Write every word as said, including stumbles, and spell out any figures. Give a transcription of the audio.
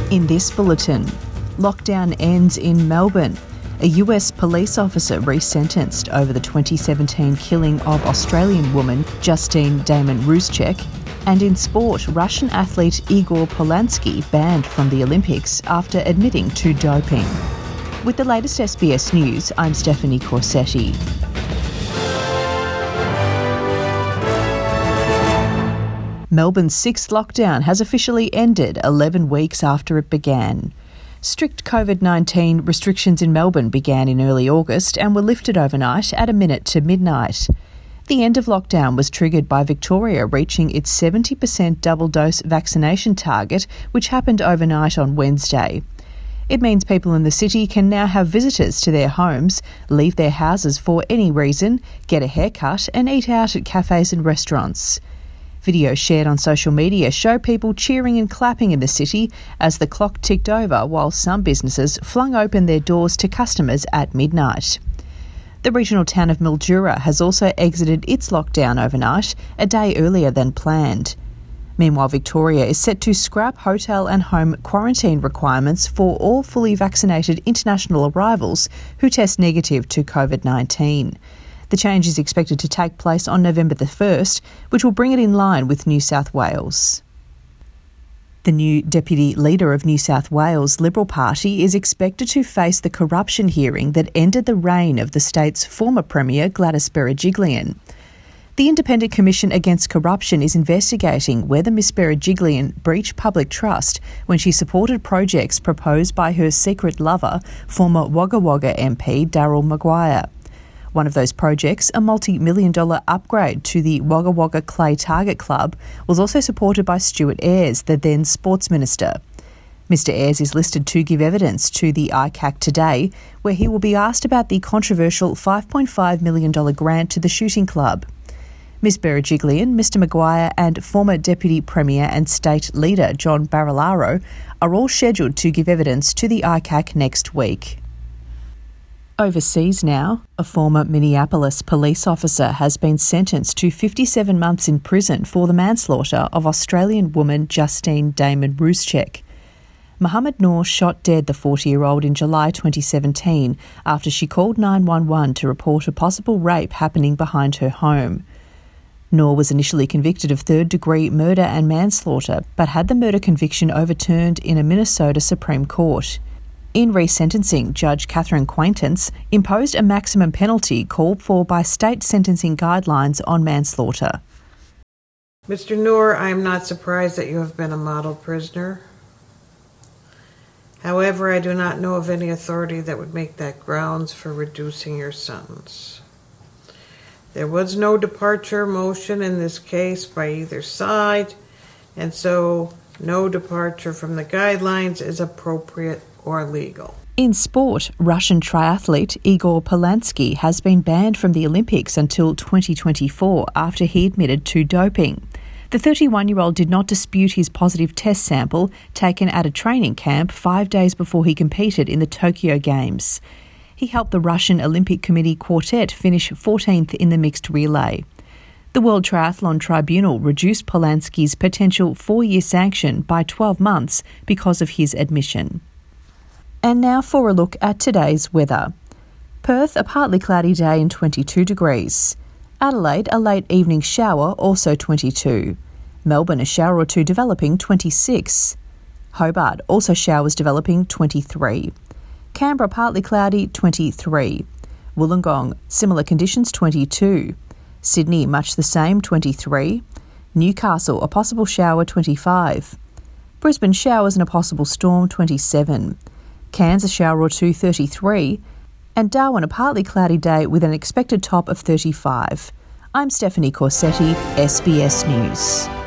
In this bulletin, lockdown ends in Melbourne. A U S police officer resentenced over the twenty seventeen killing of Australian woman Justine Damon-Ruszczyk. And in sport, Russian athlete Igor Polansky banned from the Olympics after admitting to doping. With the latest S B S News, I'm Stephanie Corsetti. Melbourne's sixth lockdown has officially ended eleven weeks after it began. Strict COVID nineteen restrictions in Melbourne began in early August and were lifted overnight at a minute to midnight. The end of lockdown was triggered by Victoria reaching its seventy percent double-dose vaccination target, which happened overnight on Wednesday. It means people in the city can now have visitors to their homes, leave their houses for any reason, get a haircut and eat out at cafes and restaurants. Videos shared on social media show people cheering and clapping in the city as the clock ticked over while some businesses flung open their doors to customers at midnight. The regional town of Mildura has also exited its lockdown overnight, a day earlier than planned. Meanwhile, Victoria is set to scrap hotel and home quarantine requirements for all fully vaccinated international arrivals who test negative to COVID nineteen. The change is expected to take place on November the first, which will bring it in line with New South Wales. The new Deputy Leader of New South Wales Liberal Party is expected to face the corruption hearing that ended the reign of the state's former Premier Gladys Berejiklian. The Independent Commission Against Corruption is investigating whether Miss Berejiklian breached public trust when she supported projects proposed by her secret lover, former Wagga Wagga M P Daryl Maguire. One of those projects, a multi-million dollar upgrade to the Wagga Wagga Clay Target Club, was also supported by Stuart Ayres, the then Sports Minister. Mister Ayres is listed to give evidence to the I C A C today, where he will be asked about the controversial five point five million dollars grant to the shooting club. Miss Berejiklian, Mister Maguire and former Deputy Premier and State Leader John Barilaro are all scheduled to give evidence to the I C A C next week. Overseas now, a former Minneapolis police officer has been sentenced to fifty-seven months in prison for the manslaughter of Australian woman Justine Damon-Ruszczyk. Mohammed Noor shot dead the forty-year-old in July twenty seventeen after she called nine one one to report a possible rape happening behind her home. Noor was initially convicted of third-degree murder and manslaughter, but had the murder conviction overturned in a Minnesota Supreme Court. In resentencing, Judge Catherine Quaintance imposed a maximum penalty called for by state sentencing guidelines on manslaughter. Mister Noor, I am not surprised that you have been a model prisoner. However, I do not know of any authority that would make that grounds for reducing your sentence. There was no departure motion in this case by either side, and so no departure from the guidelines is appropriate or legal. In sport, Russian triathlete Igor Polansky has been banned from the Olympics until twenty twenty-four after he admitted to doping. The thirty-one-year-old did not dispute his positive test sample taken at a training camp five days before he competed in the Tokyo Games. He helped the Russian Olympic Committee quartet finish fourteenth in the mixed relay. The World Triathlon Tribunal reduced Polansky's potential four-year sanction by twelve months because of his admission. And now for a look at today's weather. Perth, a partly cloudy day and twenty-two degrees. Adelaide, a late evening shower, also twenty-two. Melbourne, a shower or two developing, twenty-six. Hobart, also showers developing, twenty-three. Canberra, partly cloudy, twenty-three. Wollongong, similar conditions, twenty-two. Sydney, much the same, twenty-three. Newcastle, a possible shower, twenty-five. Brisbane, showers and a possible storm, twenty-seven. Cairns, a shower or two, thirty-three. And Darwin, a partly cloudy day with an expected top of thirty-five. I'm Stephanie Corsetti, S B S News.